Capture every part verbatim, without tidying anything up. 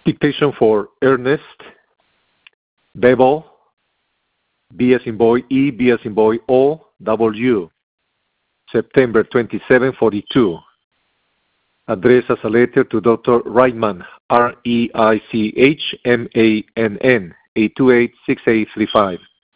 Dictation for Ernest, Bebo, B as in boy, E, B as in boy, O, W, September twenty-seven, forty-two. Address as a letter to Doctor Reitman, R E I C H M A N N, eight two eight, six eight three five.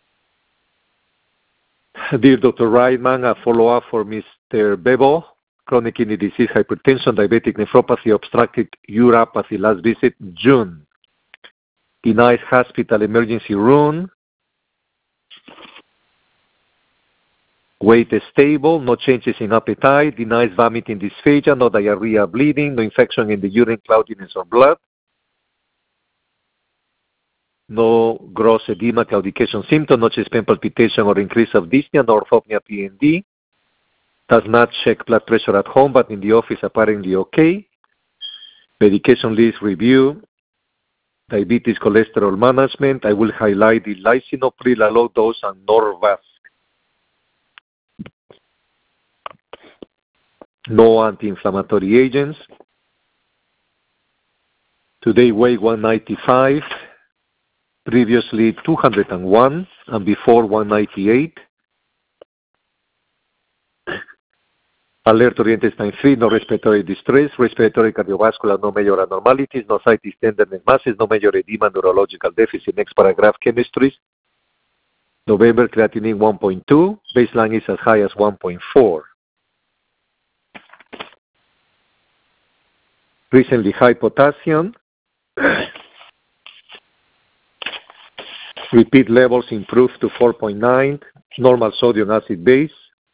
Dear Doctor Reitman, a follow-up for Mister Bebo, chronic kidney disease, hypertension, diabetic nephropathy, obstructed uropathy, last visit, June. Denies hospital emergency room. Weight is stable, no changes in appetite, denies vomiting, dysphagia, no diarrhea, bleeding, no infection in the urine, cloudiness, or blood. No gross edema, claudication symptom, no chest pain, palpitation, or increase of dyspnea, no orthopnea, P N D. Does not check blood pressure at home, but in the office apparently okay. Medication list review. Diabetes, cholesterol management. I will highlight the lisinopril, a low dose, and Norvasc. No anti-inflammatory agents. Today weight one ninety-five, previously two hundred one, and before one ninety-eight. Alert oriented time three, no respiratory distress, respiratory cardiovascular, no major abnormalities, no ascites, tenderness, masses, no major edema, neurological deficit. Next paragraph, chemistries. November, creatinine one point two, baseline is as high as one point four. Recently high potassium. Repeat levels improved to four point nine, normal sodium acid base.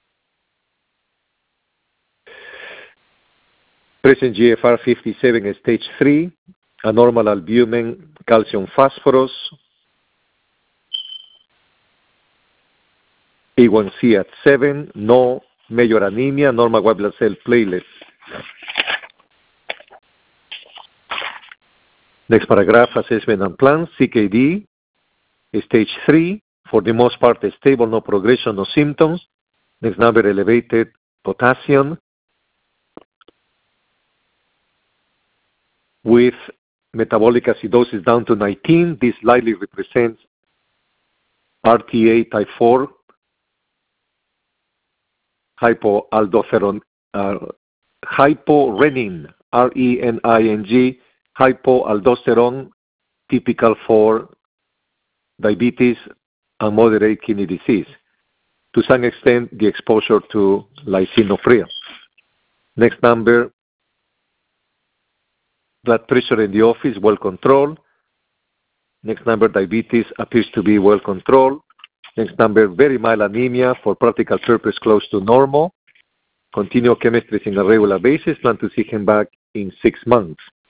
Present G F R fifty-seven, stage three, abnormal albumin, calcium phosphorus. A one C at seven, no major anemia, normal white blood cell platelets. Next paragraph, assessment and plan, C K D, stage three, for the most part stable, no progression, no symptoms. Next number, elevated potassium, with metabolic acidosis down to nineteen. This likely represents R T A type four, hypoaldosteron, uh, hyporenin, R E N I N G, hypoaldosteron, typical for diabetes and moderate kidney disease. To some extent, the exposure to lisinopril. Next number, blood pressure in the office, well controlled. Next number, diabetes appears to be well controlled. Next number, very mild anemia, for practical purpose close to normal. Continue chemistries on a regular basis. Plan to see him back in six months.